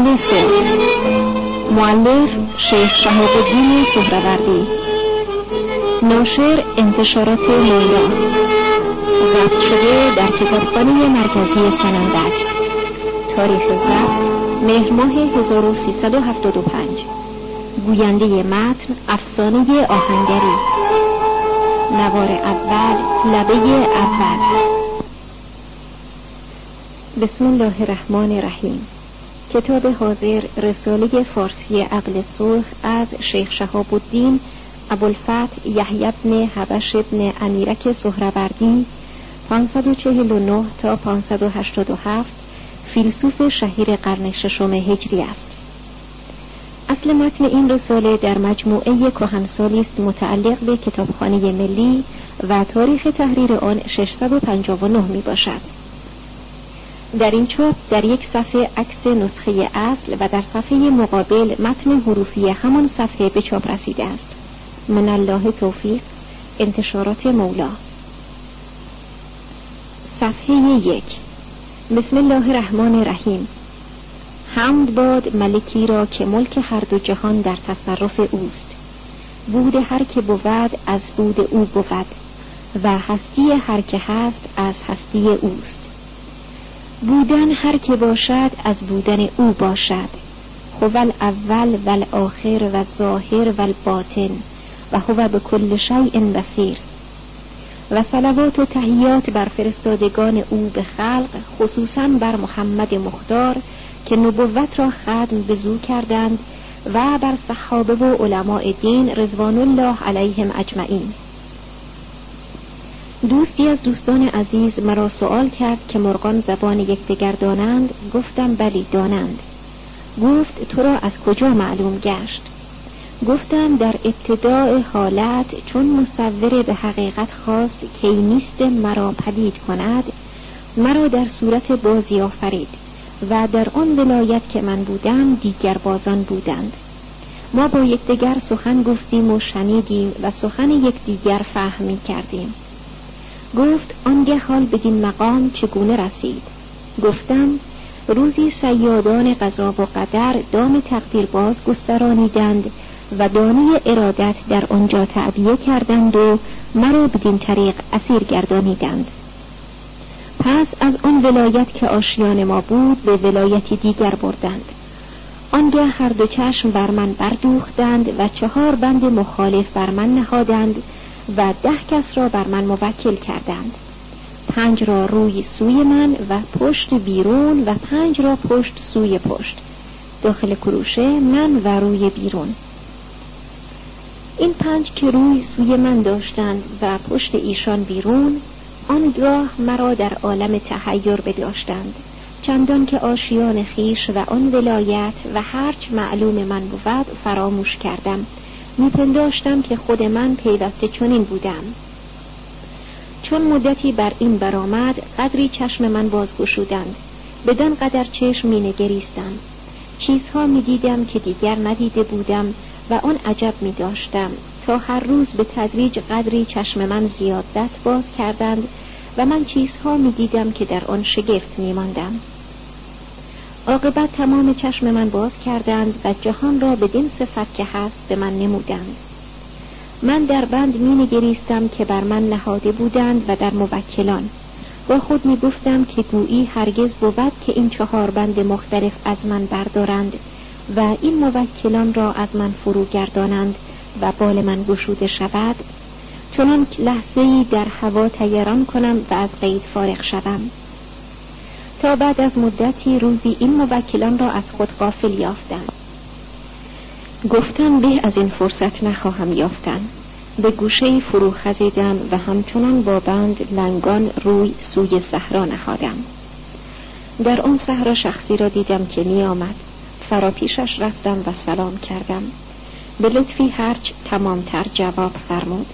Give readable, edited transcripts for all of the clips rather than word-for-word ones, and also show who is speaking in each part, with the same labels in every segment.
Speaker 1: گوینده سرخ. مؤلف شیخ شهاب الدین سهروردی. ناشر انتشارات مولا. ضبط شده در کتابخانه مرکزی سنندج. تاریخ ضبط مهر ماه 1375. گوینده متن افسانه آهنگری. نوار اول لبه اول. بسم الله الرحمن الرحیم. کتاب حاضر رساله فارسی عقل سرخ از شیخ شهاب الدین ابوالفتح یحیی بن حبش بن امیرک سهروردی 549 تا 587 فیلسوف شهیر قرن ششم هجری است. اصل متن این رساله در مجموعه کهنسالی است متعلق به کتابخانه ملی و تاریخ تحریر آن 659 می باشد. در این چاپ در یک صفحه عکس نسخه اصل و در صفحه مقابل متن حروفی همان صفحه به چاپ رسیده است. من الله توفیق. انتشارات مولا. صفحه 1. بسم الله الرحمن الرحیم. حمد باد ملکی را که ملک هر دو جهان در تصرف اوست. بود هر که بود از بود او بود و هستی هر که هست از هستی اوست. بودن هر که باشد از بودن او باشد. هو الاول و الاخر و الظاهر و الباطن و هو بكل شیء بصیر. و صلوات و تحیات بر فرستادگان او به خلق، خصوصا بر محمد مختار که نبوت را ختم بزو کردند و بر صحابه و علماء دین رضوان الله علیهم اجمعین. دوستی از دوستان عزیز مرا سؤال کرد که مرغان زبان یکدیگر دانند؟ گفتم بلی دانند. گفت تو را از کجا معلوم گشت؟ گفتم در ابتداء حالت چون مصور به حقیقت خواست که نیست مرا پدید کند، مرا در صورت بازی آفرید و در آن ولایت که من بودم دیگر بازان بودند. ما با یکدیگر سخن گفتیم و شنیدیم و سخن یکدیگر فهم می کردیم. گفت آنگه حال بدین مقام چگونه رسید؟ گفتم روزی صیادان قضا و قدر دام تقدیر باز گسترانیدند و دانه ارادت در آنجا تعبیه کردند و مرا بدین طریق اسیر گردانیدند. پس از آن ولایت که آشیان ما بود به ولایتی دیگر بردند. آنگه هر دو چشم بر من بردوختند و 4 بند مخالف بر من نهادند و 10 کس را بر من موکل کردند. 5 را روی سوی من و پشت بیرون و 5 را پشت سوی پشت. داخل کروشه من و روی بیرون. این 5 که روی سوی من داشتند و پشت ایشان بیرون، آنگاه مرا در عالم تحیر بداشتند، چندان که آشیان خیش و آن ولایت و هرچ معلوم من بود فراموش کردم. میپنداشتم که خود من پیوسته چنین بودم. چون مدتی بر این برآمد قدری چشم من بازگشودند، بدان قدر چشم مینگریستم. چیزها میدیدم که دیگر ندیده بودم و آن عجب میداشتم تا هر روز به تدریج قدری چشم من زیادت باز کردند و من چیزها میدیدم که در آن شگفت میماندم. عاقبت تمام چشم من باز کردند و جهان را بدین صفت که هست به من نمودند. من در بند مینگریستم که بر من نهاده بودند و در موکلان. با خود میگفتم که گویی هرگز بود که این 4 بند مختلف از من بردارند و این موکلان را از من فرو گردانند و بال من گشوده شود، چنان لحظه‌ای در هوا طیران کنم و از قید فارغ شوم. تا بعد از مدتی روزی این موکلان را از خود غافل یافتند. گفتم به از این فرصت نخواهم یافتن. به گوشه فرو خزیدم و همچنان با بند لنگان روی سوی صحرا نهادم. در آن صحرا شخصی را دیدم که می آمد. فرا پیشش رفتم و سلام کردم. به لطفی هرچ تمامتر جواب فرمود.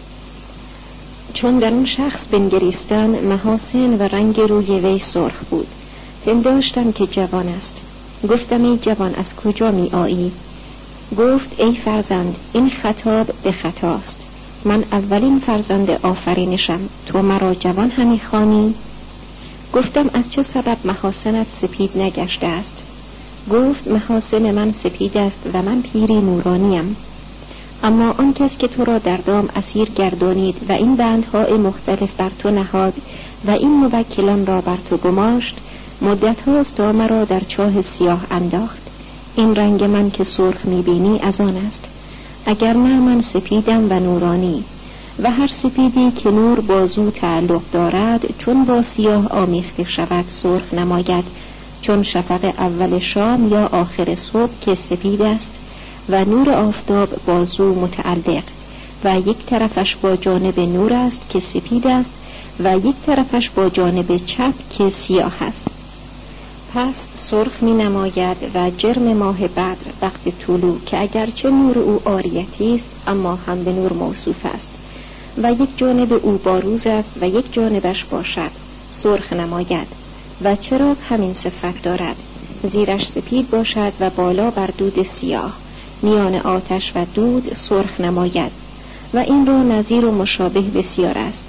Speaker 1: چون در اون شخص بنگریستم محاسن و رنگ روی وی سرخ بود. پنداشتم که جوان است. گفتم ای جوان از کجا می آیی؟ گفت ای فرزند این خطاب به خطاست. من اولین فرزند آفرینشم، تو مرا جوان همی خوانی؟ گفتم از چه سبب محاسنت سپید نگشته است؟ گفت محاسن من سپید است و من پیری نورانیم. اما آن کس که تو را در دام اسیر گردانید و این بندهای مختلف بر تو نهاد و این موکلان را بر تو گماشت، مدت هاست تا مرا در چاه سیاه انداخت. این رنگ من که سرخ میبینی از آن است. اگر نه من سپیدم و نورانی، و هر سپیدی که نور بازو تعلق دارد چون با سیاه آمیخته شود سرخ نماید، چون شفق اول شام یا آخر صبح که سپید است و نور آفتاب بازو متعلق و یک طرفش با جانب نور است که سپید است و یک طرفش با جانب چپ که سیاه است. پس سرخ می نماید و جرم ماه بدر وقت طلوع که اگرچه نور او عاریتی است اما هم به نور موصوف است و یک جانب او باروز است و یک جانبش باشد سرخ نماید و چراغ همین صفت دارد، زیرش سپید باشد و بالا بر دود سیاه، میان آتش و دود سرخ نماید و این را نظیر و مشابه بسیار است.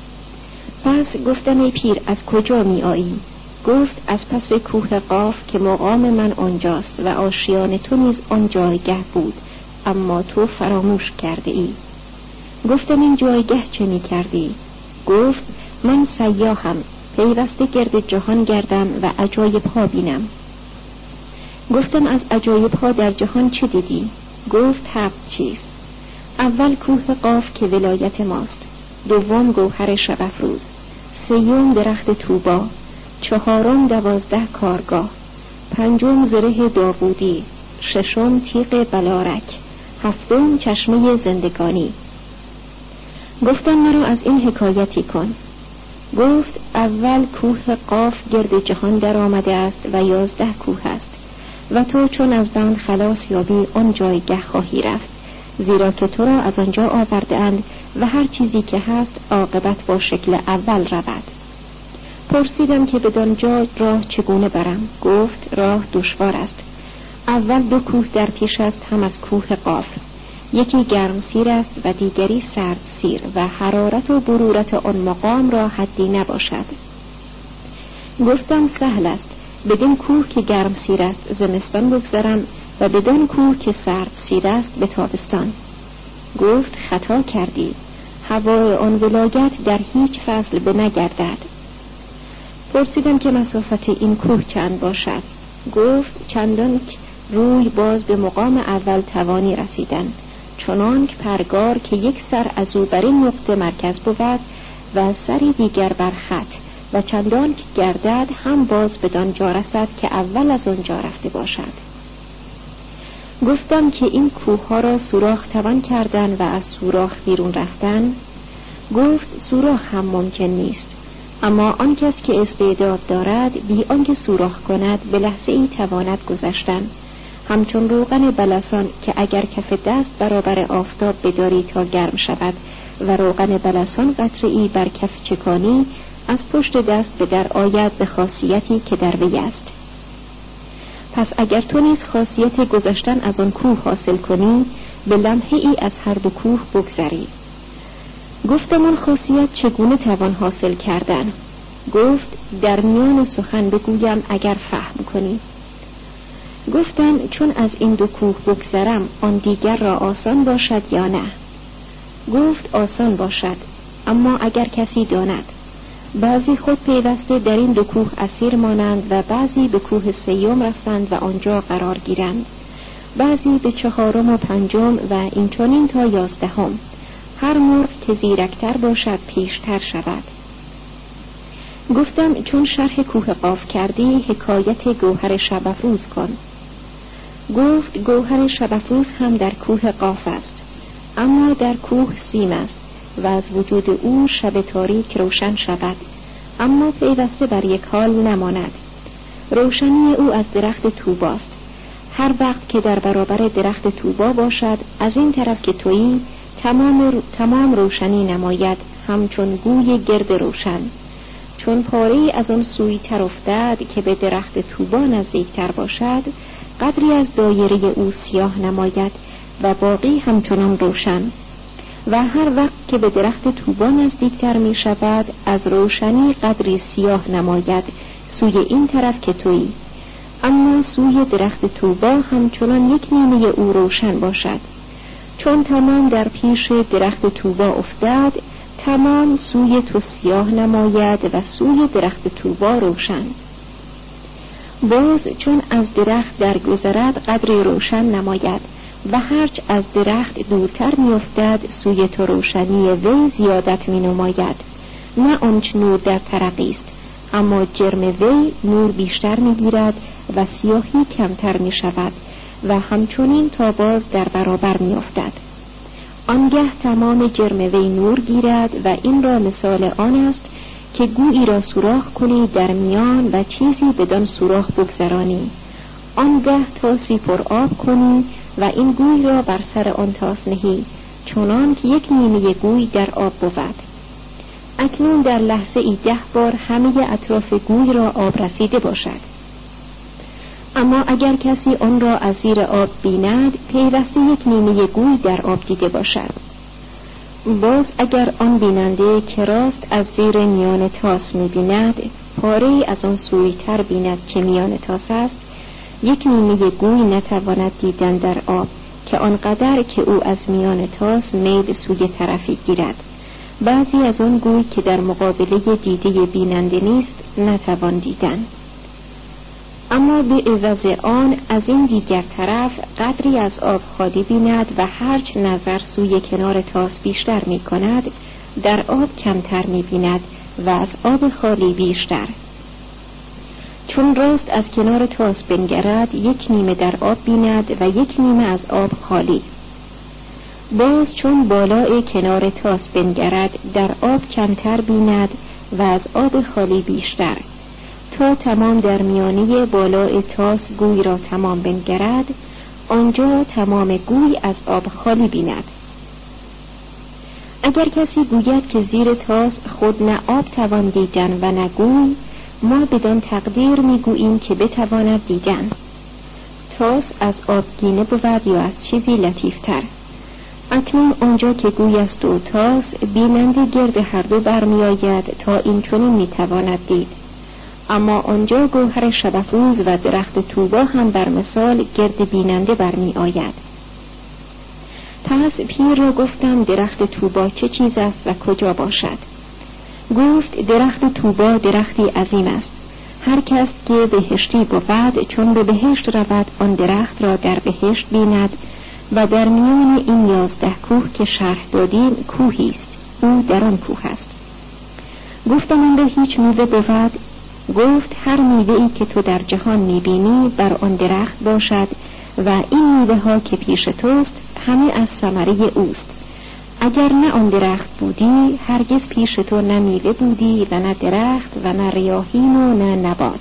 Speaker 1: پس گفتم ای پیر از کجا می آیی؟ گفت از پس کوه قاف که مقام من آنجاست و آشیان تو نیز آن جایگه بود، اما تو فراموش کرده ای. گفتم این جایگه چه می کردی؟ گفت من سیاحم، پیوسته گرد جهان گردم و عجایب ها بینم. گفتم از عجایب ها در جهان چه دیدی؟ گفت 7 چیز. اول کوه قاف که ولایت ماست، دوم گوهر شب افروز، سیوم درخت طوبا، چهارم 12 کارگاه، پنجم زره داوودی، ششم تیغ بلارک، هفتم چشمه زندگانی. گفتم مرا از این حکایتی کن. گفت اول کوه قاف گرد جهان در آمده است و 11 کوه است و تو چون از بند خلاص یابی آن جایگه خواهی رفت، زیرا که تو را از آنجا آورده اند و هر چیزی که هست عاقبت با شکل اول رود. پرسیدم که بدان جا راه چگونه برم؟ گفت راه دشوار است. اول 2 کوه در پیش است هم از کوه قاف، یکی گرم سیر است و دیگری سرد سیر و حرارت و برورت آن مقام را حدی نباشد. گفتم سهل است، بدین کوه که گرم سیر است زمستان بگذرم و بدان کوه که سرد سیر است به تابستان. گفت خطا کردی، هوای آن ولایت در هیچ فصل به نگردد. پرسیدم که مسافت این کوه چند باشد؟ گفت چندان که روی باز به مقام اول توانی رسیدن، چنانک پرگار که یک سر از او بر این نقطه مرکز بود و سری دیگر بر خط و چندان که گردد هم باز بدان جا رسد که اول از آن جا رفته باشد. گفتم که این کوه ها را سوراخ توان کردن و از سوراخ بیرون رفتن؟ گفت سوراخ هم ممکن نیست، اما آن کس که استعداد دارد بی آنکه سوراخ کند به لحظه ای تواند گذشتن، همچون روغن بلسان که اگر کف دست برابر آفتاب بداری تا گرم شود و روغن بلسان قطره‌ای بر کف چکانی از پشت دست به در آید به خاصیتی که در وی است. پس اگر تو نیز خاصیت گذشتن از آن کوه حاصل کنی به لمحه ای از هر 2 کوه بگذری. گفتم آن خاصیت چگونه توان حاصل کردن؟ گفت در میان سخن بگویم اگر فهم کنی. گفتم چون از این 2 کوه بگذرم آن دیگر را آسان باشد یا نه؟ گفت آسان باشد، اما اگر کسی داند. بعضی خود پیوسته در این 2 کوه اسیر مانند و بعضی به کوه سیوم رسند و آنجا قرار گیرند، بعضی به 4م و 5م و این چنین تا 11م، هر مرغ که زیرکتر باشد پیشتر شود. گفتم چون شرح کوه قاف کردی حکایت گوهر شب افروز کن. گفت گوهر شب افروز هم در کوه قاف است، اما در کوه سیم است و از وجود او شب تاریک روشن شود، اما پیوسته بر یک حال نماند. روشنی او از درخت طوباست. هر وقت که در برابر درخت طوبا باشد از این طرف که تویی تمام روشنی نماید، همچون گوی گرد روشن. چون پاره از آن سوی تر افتد که به درخت طوبا نزدیکتر باشد، قدری از دایره او سیاه نماید و باقی همچنان روشن. و هر وقت که به درخت طوبا نزدیکتر می شود از روشنی قدری سیاه نماید سوی این طرف که تویی، اما سوی درخت طوبا همچنان یک نیمه او روشن باشد. چون تمام در پیش درخت طوبا افتاد، تمام سوی تو سیاه نماید و سوی درخت طوبا روشن. باز چون از درخت درگذرد قدری روشن نماید و هرچ از درخت دورتر می افتد سوی تو روشنی وی زیادت می نماید. نه آنچ نور در ترقی است، اما جرم وی نور بیشتر می گیرد و سیاهی کمتر می شود و همچنین تا باز در برابر می افتد. آنگه تمام جرم وی نور گیرد و این را مثال آن است که گویی را سوراخ کنی در میان و چیزی بدان سوراخ بگذرانی. آنگه تاسی پر آب کنی و این گوی را بر سر آن تاس نهی، چنان که یک نیمه گوی در آب بود. اکنون در لحظه ای 10 بار همه اطراف گوی را آب رسیده باشد. اما اگر کسی آن را از زیر آب بیند، پیوسته یک نیمه گوی در آب دیده باشد. باز اگر آن بیننده که راست از زیر میان تاس می بیند، پاره از آن سوی تر بیند که میان تاس است، یک نیمه گوی نتواند دیدن در آب که آنقدر که او از میان تاس میل سوی طرفی گیرد. بعضی از آن گوی که در مقابله دیده بیننده نیست نتوان دیدن. اما به عوض آن از این دیگر طرف قدری از آب خالی بیند و هرچ نظر سوی کنار تاس بیشتر می کند در آب کمتر می بیند و از آب خالی بیشتر. چون راست از کنار تاس بنگرد یک نیمه در آب بیند و یک نیمه از آب خالی. باز چون بالای کنار تاس بنگرد در آب کمتر بیند و از آب خالی بیشتر، تا تمام در میانه بالای تاس گوی را تمام بنگرد، آنجا تمام گوی از آب خالی بیند. اگر کسی گوید که زیر تاس خود نه آب توان دیدن و نه گوی، ما بدان تقدیر میگوییم که بتواند دیدن. تاس از آبگینه بود یا از چیزی لطیفتر. اکنون آنجا که گوی است و تاس، بیننده گرد هر دو برمی آید تا این چنین میتواند دید. اما آنجا گوهر شبفروز و درخت طوبا هم بر مثال گرد بیننده برمی آید. پس پیر را گفتم درخت طوبا چه چیز است و کجا باشد؟ گفت درخت طوبا درختی عظیم است. هر کس که بهشتی بود چون به بهشت رود آن درخت را در بهشت بیند و در میان این 11 کوه که شرح دادیم کوهی است، او در آن کوه است. گفتم آن را هیچ میوه بود؟ گفت هر میوه‌ای که تو در جهان میبینی بر آن درخت باشد و این میوه ها که پیش توست همه از ثمره اوست. اگر نه آن درخت بودی هرگز پیش تو نه میوه بودی و نه درخت و نه ریاحین و نه نبات.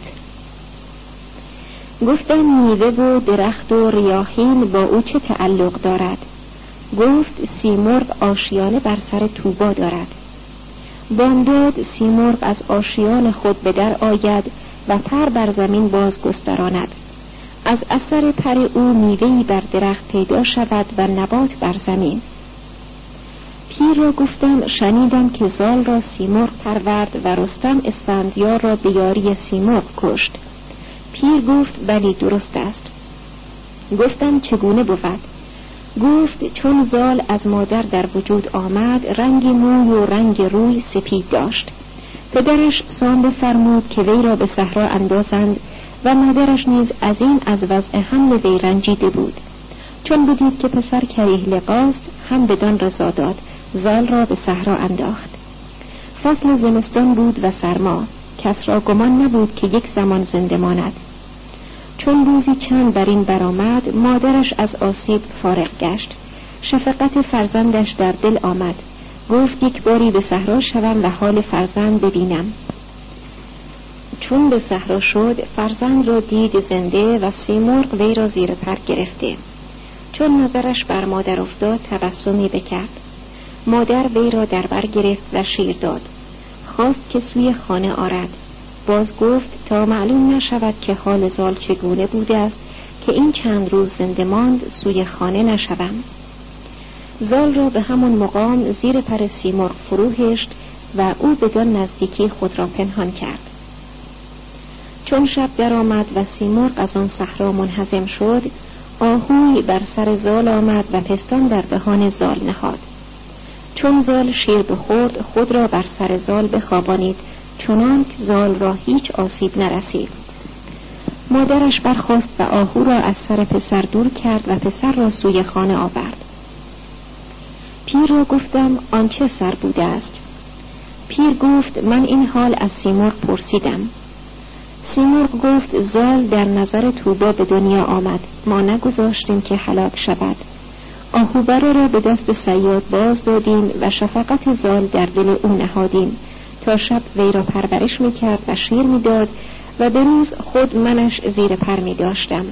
Speaker 1: گفتم میوه و درخت و ریاحین با او چه تعلق دارد؟ گفت سیمرغ آشیانه بر سر طوبا دارد. بامداد سیمرغ از آشیان خود به در آید و پر بر زمین باز گستراند. از اثر پر او میوه‌ای بر درخت پیدا شود و نبات بر زمین. پیر را گفتم شنیدم که زال را سیمرغ پرورد و رستم اسفندیار را به یاری سیمرغ کشت. پیر گفت بلی درست است. گفتم چگونه بود؟ گفت چون زال از مادر در وجود آمد رنگ موی و رنگ روی سپید داشت. پدرش سام بفرمود که وی را به صحرا اندازند و مادرش نیز از این از وضع حمل وی رنجیده بود. چون بدید که پسر کریه لقاست هم بدان رضا داد، زال را به صحرا انداخت. فصل زمستان بود و سرما، کس را گمان نبود که یک زمان زنده ماند. چون روزی چند بر این برآمد مادرش از آسیب فارغ گشت. شفقت فرزندش در دل آمد. گفت یک باری به صحرا شوم و حال فرزند ببینم. چون به صحرا شد فرزند را دید زنده و سیمرغ وی را زیر پر گرفته. چون نظرش بر مادر افتاد تبسمی بکرد. مادر وی را در بر گرفت و شیر داد. خواست که سوی خانه آرد. باز گفت تا معلوم نشود که حال زال چگونه بوده است که این چند روز زنده ماند سوی خانه نشوم. زال را به همون مقام زیر پر سیمرغ فرو هشت و او بدان نزدیکی خود را پنهان کرد. چون شب در آمد و سیمرغ از آن صحرا منهزم شد، آهوی بر سر زال آمد و پستان در دهان زال نهاد. چون زال شیر بخورد، خود را بر سر زال بخوابانید، چنانک زال را هیچ آسیب نرسید. مادرش برخاست و آهو را از سر پسر دور کرد و پسر را سوی خانه آورد. پیر را گفتم آن چه سر بوده است؟ پیر گفت من این حال از سیمرغ پرسیدم. سیمرغ گفت زال در نظر توبا به دنیا آمد، ما نگذاشتیم که هلاک شود. آهوبره را به دست صیاد باز دادیم و شفقت زال در دل او نهادیم تا شب وی را پرورش میکرد و شیر میداد و به روز خود منش زیر پر میداشتم.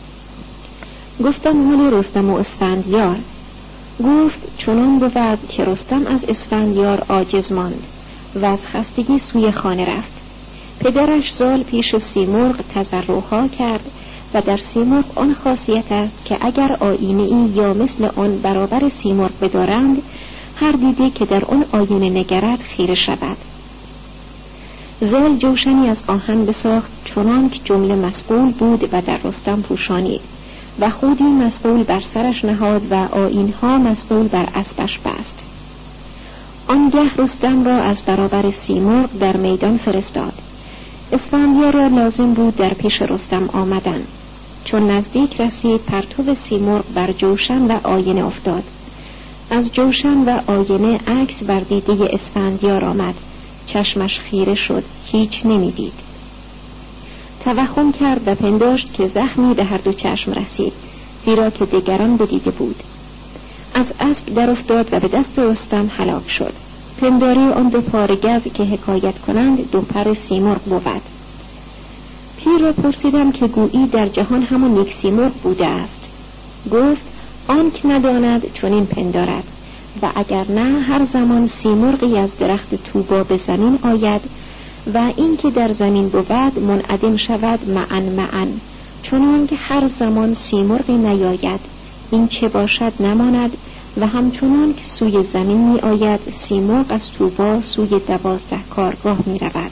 Speaker 1: گفتم حال رستم و اسفندیار. گفت چنان بود که رستم از اسفندیار عاجز ماند و از خستگی سوی خانه رفت. پدرش زال پیش سیمرغ تضرعها کرد و در سیمرغ آن خاصیت است که اگر آینه ای یا مثل آن برابر سیمرغ بدارند، هر دیده که در آن آینه نگرد خیره شود. زال جوشنی از آهن بساخت چنانک جمله مسئول بود و در رستم پوشانید و خودی مسئول بر سرش نهاد و آیینها مسئول بر اسبش بست. آنگه رستم را از برابر سیمرغ در میدان فرستاد. اسفندیار را لازم بود در پیش رستم آمدن. چون نزدیک رسید، پرتو سیمرغ بر جوشن و آینه افتاد. از جوشن و آینه عکس بر دیده اسفندیار آمد. چشمش خیره شد، هیچ نمیدید. توهم کرد و پنداشت که زخمی به هر دو چشم رسید، زیرا که دیگران بدیده بود. از اسب در افتاد و به دست رستم هلاک شد. پنداری آن دو پاره گز که حکایت کنند دو پر سیمرغ بود. پیر را پرسیدم که گویی در جهان همون یک سیمرغ بوده است. گفت آنک نداند چنین پندارد و اگر نه هر زمان سیمرغی از درخت توبا به زمین آید و این که در زمین بود منعدم شود معن چنانکه هر زمان سیمرغی نیاید این چه باشد نماند و همچنان که سوی زمین می آید سیمرغ از توبا سوی 12 کارگاه می رود.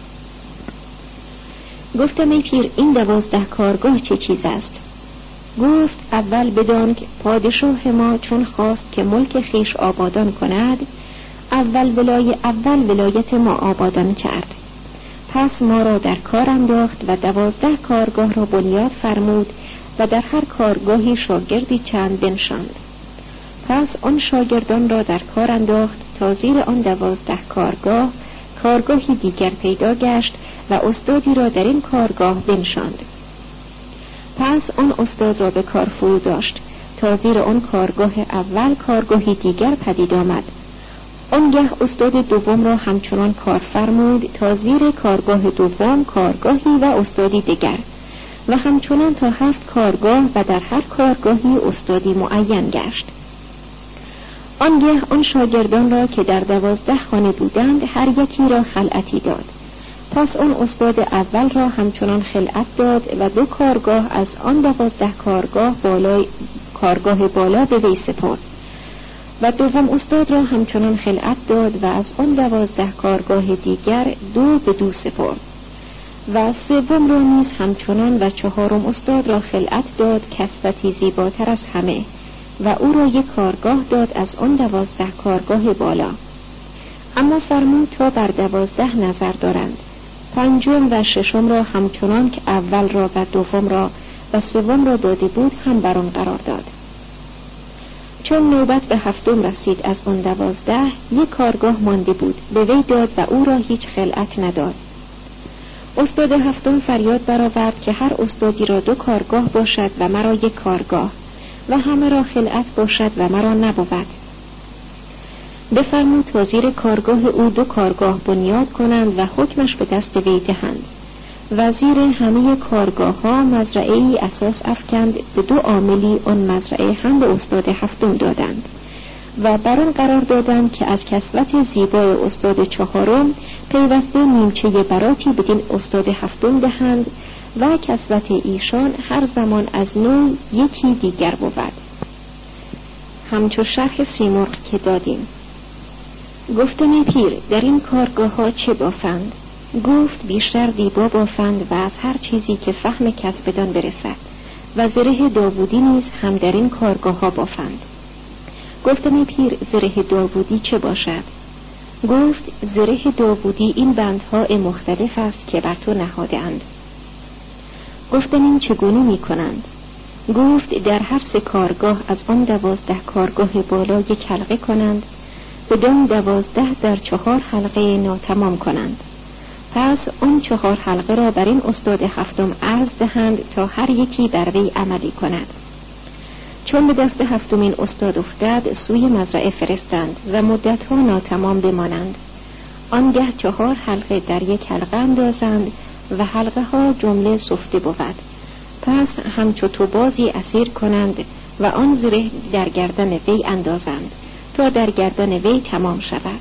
Speaker 1: گفتم ای پیر این 12 کارگاه چه چیز است؟ گفت اول بدان که پادشاه ما چون خواست که ملک خیش آبادان کند، اول ولایت ما آبادان کرد. پس ما را در کار انداخت و 12 کارگاه را بنیاد فرمود و در هر کارگاهی شاگردی چند بنشاند. پس آن شاگردان را در کار انداخت تا زیر آن 12 کارگاه کارگاهی دیگر پیدا گشت و استادی را در این کارگاه بنشاند. پس آن استاد را به کار فرو داشت تا زیر آن کارگاه اول کارگاهی دیگر پدید آمد. آنگه استاد دوم را همچنان کار فرمود تا زیر کارگاه دوم کارگاهی و استادی دیگر و همچنان تا 7 کارگاه و در هر کارگاهی استادی معین گشت. آنگه آن شاگردان را که در 12 خانه بودند هر یکی را خلعتی داد. پس آن استاد اول را همچنان خلعت داد و 2 کارگاه از آن 12 کارگاه بالا به وی سپرد و دوم استاد را همچنان خلعت داد و از آن 12 کارگاه دیگر 2 به 2 سپرد و سوم را نیز همچنان و 4م استاد را خلعت داد کسوتی زیباتر از همه و او را 1 کارگاه داد از آن 12 کارگاه بالا. اما فرمود تا بر 12 نظر دارند. 5م و 6م را همچنان که اول را و دوم را و سوم را داده بود هم بر آن قرار داد. چون نوبت به 7م رسید از آن 12 1 کارگاه مانده بود، به وی داد و او را هیچ خلعت نداد. استاد 7م فریاد برآورد که هر استادی را 2 کارگاه باشد و مرا 1 کارگاه و همه را خلعت باشد و مرا نبود. بفرمود تا زیر کارگاه او 2 کارگاه بنیاد کنند و حکمش به دست وی دهند. وزیر همه کارگاه ها مزرعه ای اساس افکند، به 2 عاملی آن مزرعه هم به استاد 7م دادند و بر آن قرار دادند که از کسوت زیبای استاد 4م پیوسته نیمچه براتی بدین استاد 7م دهند و کسوت ایشان هر زمان از نوع یکی دیگر بود. همچو شرح سیمرغ که دادیم. گفتم ای پیر در این کارگاه ها چه بافند؟ گفت بیشتر دیبا بافند و از هر چیزی که فهم کس بدان برسد و زره داوودی نیز هم در این کارگاه ها بافند. گفتم ای پیر، زره داوودی چه باشد؟ گفت زره داوودی این بندهای مختلف است که بر تو نهاده اند. گفتم این چگونه می کنند؟ گفت در هر 3 کارگاه از آن 12 کارگاه بالا یک حلقه کنند، بدان 12 در 4 حلقه ناتمام کنند. پس آن 4 حلقه را بر این استاد 7م عرض دهند تا هر یکی بر وی عملی کند. چون به دست 7مین استاد افتد سوی مزرعه فرستند و مدتها ناتمام بمانند. آنگه 4 حلقه در یک حلقه اندازند و حلقه ها جمله سفته بود. پس همچو تو بازی اسیر کنند و آن زره در گردن وی اندازند تا در گردن وی تمام شود.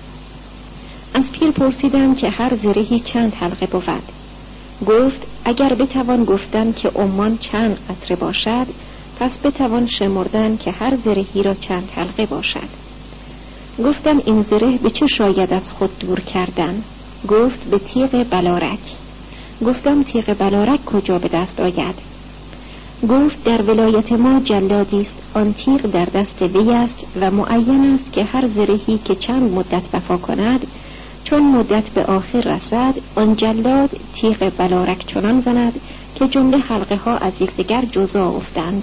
Speaker 1: از پیر پرسیدم که هر زرهی چند حلقه بود؟ گفت اگر بتوان گفتن که عمان چند قطره باشد، پس بتوان شمردن که هر زرهی را چند حلقه باشد. گفتم این زره به چه شاید از خود دور کردن؟ گفت به تیغ بلارک. گفتم تیغ بلارک کجا به دست آید؟ گفت در ولایت ما جلادی است، آن تیغ در دست وی است و معین است که هر زرهی که چند مدت وفا کند، چون مدت به آخر رسد آن جلاد تیغ بلارک چنان زند که جمله حلقه ها از یکدیگر جدا افتند.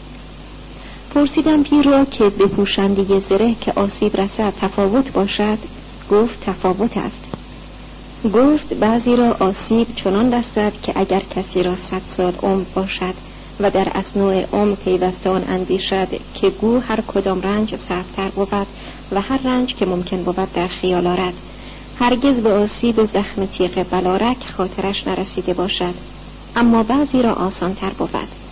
Speaker 1: پرسیدم پیر را که به پوشندگی زره که آسیب رسد تفاوت باشد؟ گفت تفاوت است. گفت بعضی را آسیب چنان رسد که اگر کسی را 100 سال عمر باشد و در اثناء عمر پیوستان اندیشد که گو هر کدام رنج سخت‌تر بود و هر رنج که ممکن بود در خیال آرد، هرگز به آسیب زخم تیغ بلارک خاطرش نرسیده باشد، اما بعضی را آسان‌تر بود.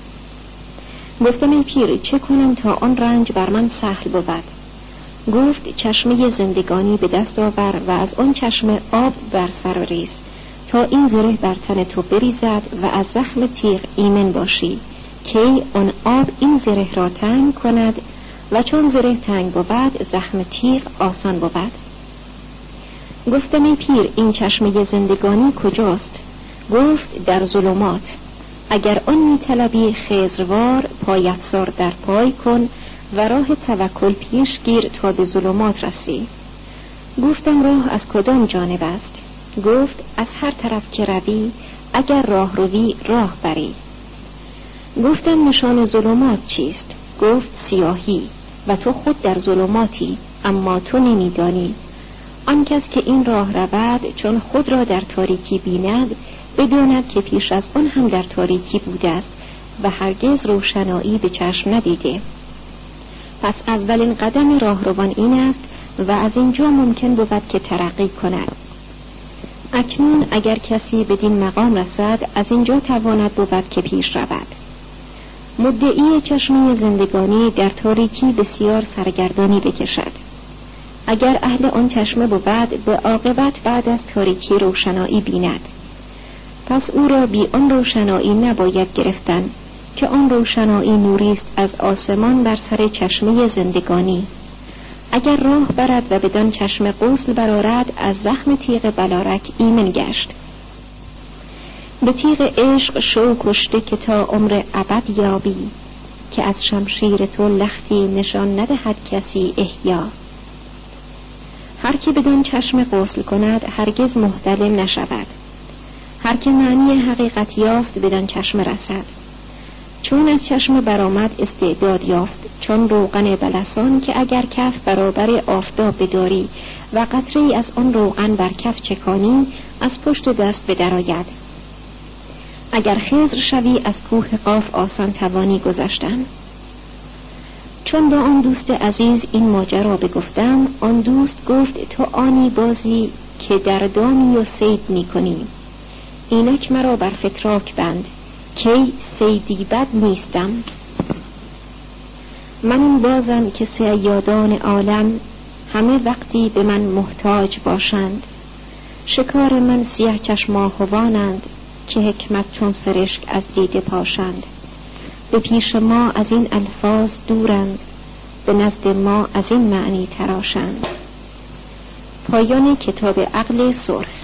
Speaker 1: گفتم ای پیر چه کنم تا آن رنج بر من سهل بود؟ گفت چشمه زندگانی به دست آور و از آن چشمه آب بر سر ریز تا این زره بر تن تو بریزد و از زخم تیغ ایمن باشی که آن آب این زره را تنگ کند و چون زره تنگ بود زخم تیغ آسان بود. گفتم ای پیر این چشمه زندگانی کجاست؟ گفت در ظلمات. اگر آن می طلبی خضروار پایفزار در پای کن و راه توکل پیش گیر تا به ظلمات رسی. گفتم راه از کدام جانب است؟ گفت از هر طرف که روی، اگر راه روی راه بری. گفتم نشان ظلمات چیست؟ گفت سیاهی و تو خود در ظلماتی، اما تو نمیدانی. آن کس که این راه رود چون خود را در تاریکی بیند، بداند که پیش از آن هم در تاریکی بوده است و هرگز روشنایی به چشم ندیده. پس اولین قدم راهروان این است و از اینجا ممکن بود که ترقی کند. اکنون اگر کسی بدین مقام رسد، از اینجا تواند بود که پیش رود. مدعی چشمه زندگانی در تاریکی بسیار سرگردانی بکشد. اگر اهل آن چشمه بود، به عاقبت بعد از تاریکی روشنایی بیند. پس او را بی آن روشنایی نباید گرفتن که آن روشنایی نوری است از آسمان بر سر چشمه زندگانی. اگر راه برد و بدان چشمه غسل برآرد، از زخم تیغ بلارک ایمن گشت. به تیغ عشق شو کشته که تا عمر ابد یابی، که از شمشیر تو لختی نشان ندهد کسی احیا. هر که بدان چشمه غسل کند هرگز محتلم نشود. هر که معنی حقیقت یافت بدان چشمه رسد. چون از چشمه برآمد استعداد یافت، چون روغن بلسان که اگر کف برابر آفتاب بداری و قطره‌ای از آن روغن بر کف چکانی، از پشت دست بدرآید. اگر خضر شوی از کوه قاف آسان توانی گذشتن. چون با آن دوست عزیز این ماجرا بگفتم، آن دوست گفت تو آنی بازی که در دامی و صید می کنی. اینک مرا بر فتراک بند که صیدی بد نیستم. من اون بازم که صیادان عالم همه وقتی به من محتاج باشند. شکار من سیاه چشماهوانند که حکمت چون سرشک از دیده پاشند. به پیش ما از این الفاظ دورند، به نزد ما از این معنی تراشند. پایان کتاب عقل سرخ.